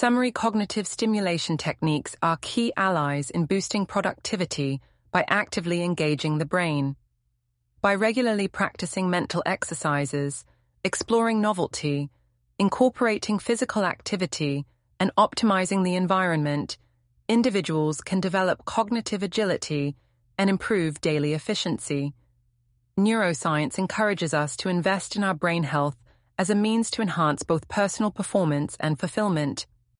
Summary cognitive stimulation techniques are key allies in boosting productivity by actively engaging the brain. By regularly practicing mental exercises, exploring novelty, incorporating physical activity, and optimizing the environment, individuals can develop cognitive agility and improve daily efficiency. Neuroscience encourages us to invest in our brain health as a means to enhance both personal performance and fulfillment.